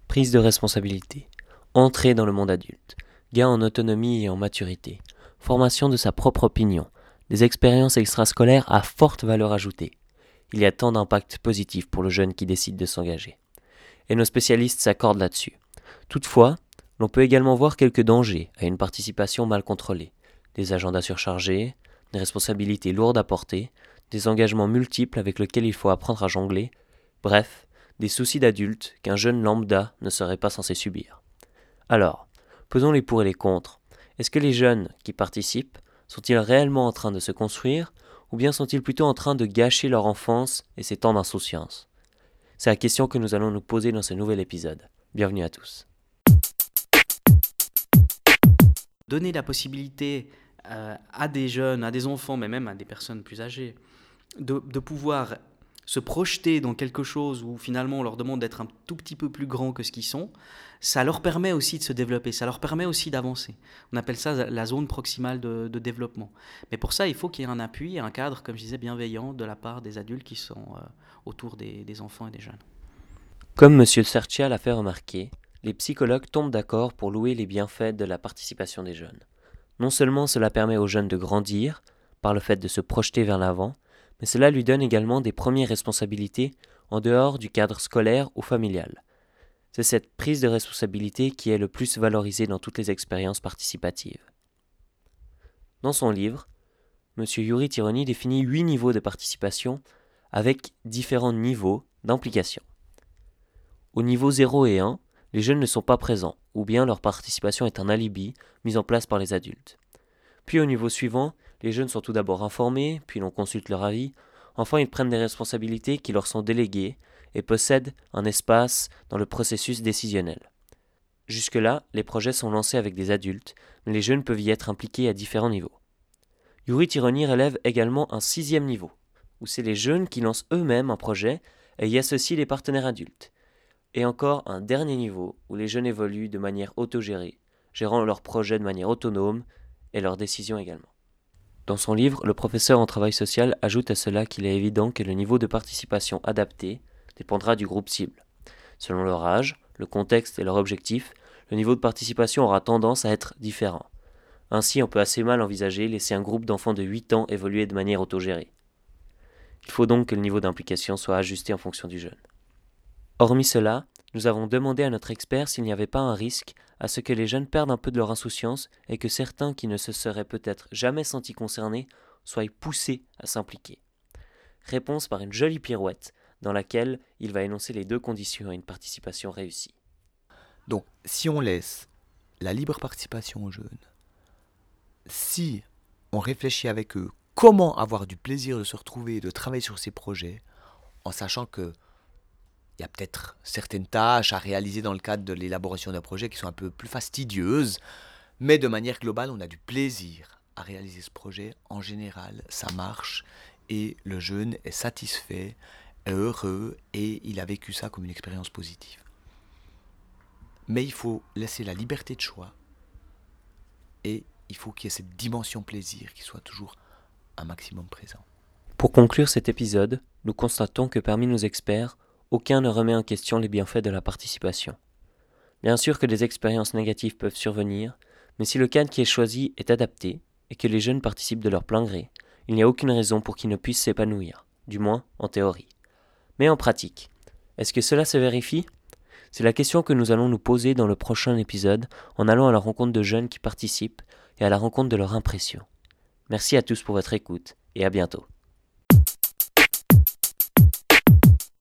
Prise de responsabilité, entrée dans le monde adulte, gain en autonomie et en maturité, formation de sa propre opinion, des expériences extrascolaires à forte valeur ajoutée. Il y a tant d'impacts positifs pour le jeune qui décide de s'engager. Et nos spécialistes s'accordent là-dessus. Toutefois, l'on peut également voir quelques dangers à une participation mal contrôlée. Des agendas surchargés, des responsabilités lourdes à porter, des engagements multiples avec lesquels il faut apprendre à jongler, bref, des soucis d'adultes qu'un jeune lambda ne serait pas censé subir. Alors, pesons les pour et les contre. Est-ce que les jeunes qui participent sont-ils réellement en train de se construire, ou bien sont-ils plutôt en train de gâcher leur enfance et ses temps d'insouciance ? C'est la question que nous allons nous poser dans ce nouvel épisode. Bienvenue à tous. Donner la possibilité à des jeunes, à des enfants, mais même à des personnes plus âgées, de pouvoir se projeter dans quelque chose où finalement on leur demande d'être un tout petit peu plus grands que ce qu'ils sont, ça leur permet aussi de se développer, ça leur permet aussi d'avancer. On appelle ça la zone proximale de développement. Mais pour ça, il faut qu'il y ait un appui, un cadre, comme je disais, bienveillant de la part des adultes qui sont autour des enfants et des jeunes. Comme M. Sertia l'a fait remarquer, les psychologues tombent d'accord pour louer les bienfaits de la participation des jeunes. Non seulement cela permet aux jeunes de grandir, par le fait de se projeter vers l'avant, mais cela lui donne également des premières responsabilités en dehors du cadre scolaire ou familial. C'est cette prise de responsabilité qui est le plus valorisée dans toutes les expériences participatives. Dans son livre, M. Yuri Tironi définit 8 niveaux de participation avec différents niveaux d'implication. Au niveau 0 et 1, les jeunes ne sont pas présents, ou bien leur participation est un alibi mis en place par les adultes. Puis au niveau suivant, les jeunes sont tout d'abord informés, puis l'on consulte leur avis. Enfin, ils prennent des responsabilités qui leur sont déléguées et possèdent un espace dans le processus décisionnel. Jusque-là, les projets sont lancés avec des adultes, mais les jeunes peuvent y être impliqués à différents niveaux. Yuri Tironi relève également un 6e niveau, où c'est les jeunes qui lancent eux-mêmes un projet et y associent les partenaires adultes. Et encore un dernier niveau, où les jeunes évoluent de manière autogérée, gérant leurs projets de manière autonome et leurs décisions également. Dans son livre, le professeur en travail social ajoute à cela qu'il est évident que le niveau de participation adapté dépendra du groupe cible. Selon leur âge, le contexte et leur objectif, le niveau de participation aura tendance à être différent. Ainsi, on peut assez mal envisager laisser un groupe d'enfants de 8 ans évoluer de manière autogérée. Il faut donc que le niveau d'implication soit ajusté en fonction du jeune. Hormis cela, nous avons demandé à notre expert s'il n'y avait pas un risque à ce que les jeunes perdent un peu de leur insouciance et que certains qui ne se seraient peut-être jamais sentis concernés soient poussés à s'impliquer. Réponse par une jolie pirouette dans laquelle il va énoncer les 2 conditions à une participation réussie. Donc, si on laisse la libre participation aux jeunes, si on réfléchit avec eux comment avoir du plaisir de se retrouver et de travailler sur ces projets, en sachant que il y a peut-être certaines tâches à réaliser dans le cadre de l'élaboration d'un projet qui sont un peu plus fastidieuses, mais de manière globale, on a du plaisir à réaliser ce projet. En général, ça marche et le jeune est satisfait, est heureux et il a vécu ça comme une expérience positive. Mais il faut laisser la liberté de choix et il faut qu'il y ait cette dimension plaisir qui soit toujours un maximum présent. Pour conclure cet épisode, nous constatons que parmi nos experts, aucun ne remet en question les bienfaits de la participation. Bien sûr que des expériences négatives peuvent survenir, mais si le cadre qui est choisi est adapté et que les jeunes participent de leur plein gré, il n'y a aucune raison pour qu'ils ne puissent s'épanouir, du moins en théorie. Mais en pratique, est-ce que cela se vérifie ? C'est la question que nous allons nous poser dans le prochain épisode en allant à la rencontre de jeunes qui participent et à la rencontre de leurs impressions. Merci à tous pour votre écoute et à bientôt.